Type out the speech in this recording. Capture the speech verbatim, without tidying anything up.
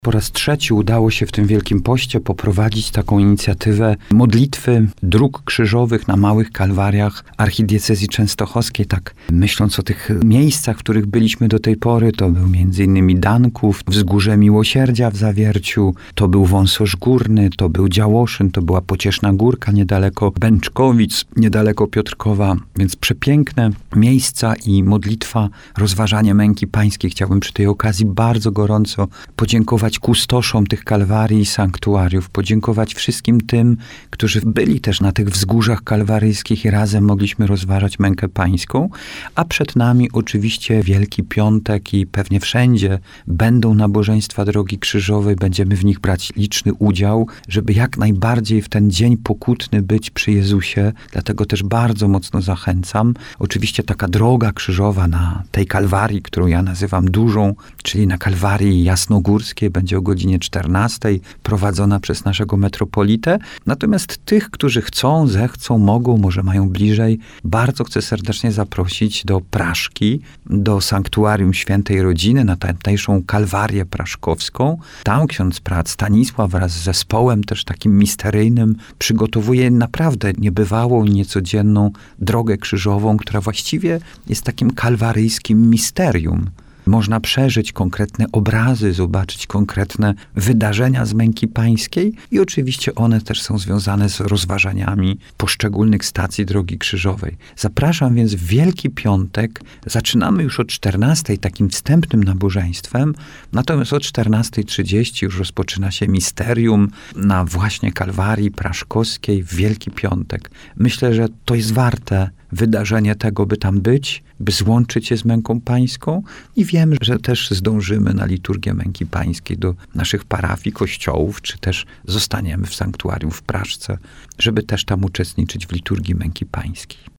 Po raz trzeci udało się w tym Wielkim Poście poprowadzić taką inicjatywę modlitwy dróg krzyżowych na małych kalwariach archidiecezji częstochowskiej. Tak myśląc o tych miejscach, w których byliśmy do tej pory, to był między innymi Danków, Wzgórze Miłosierdzia w Zawierciu, to był Wąsosz Górny, to był Działoszyn, to była Pocieszna Górka niedaleko Bęczkowic, niedaleko Piotrkowa, więc przepiękne miejsca i modlitwa, rozważanie męki pańskiej. Chciałbym przy tej okazji bardzo gorąco podziękować kustoszom tych kalwarii i sanktuariów, podziękować wszystkim tym, którzy byli też na tych wzgórzach kalwaryjskich i razem mogliśmy rozważać mękę pańską, a przed nami oczywiście Wielki Piątek i pewnie wszędzie będą nabożeństwa Drogi Krzyżowej, będziemy w nich brać liczny udział, żeby jak najbardziej w ten dzień pokutny być przy Jezusie, dlatego też bardzo mocno zachęcam. Oczywiście taka droga krzyżowa na tej kalwarii, którą ja nazywam dużą, czyli na kalwarii jasnogórskiej, będzie o godzinie czternastej, prowadzona przez naszego metropolitę. Natomiast tych, którzy chcą, zechcą, mogą, może mają bliżej, bardzo chcę serdecznie zaprosić do Praszki, do Sanktuarium Świętej Rodziny, na tamtejszą kalwarię praszkowską. Tam ksiądz Prat Stanisław wraz z zespołem też takim misteryjnym przygotowuje naprawdę niebywałą, niecodzienną drogę krzyżową, która właściwie jest takim kalwaryjskim misterium. Można przeżyć konkretne obrazy, zobaczyć konkretne wydarzenia z męki pańskiej i oczywiście one też są związane z rozważaniami poszczególnych stacji Drogi Krzyżowej. Zapraszam więc w Wielki Piątek. Zaczynamy już o czternastej takim wstępnym nabożeństwem, natomiast o czternastej trzydzieści już rozpoczyna się misterium na właśnie Kalwarii Praszkowskiej w Wielki Piątek. Myślę, że to jest warte wydarzenie tego, by tam być, by złączyć się z męką pańską i wiem, że też zdążymy na liturgię męki pańskiej do naszych parafii, kościołów, czy też zostaniemy w sanktuarium w Praszce, żeby też tam uczestniczyć w liturgii męki pańskiej.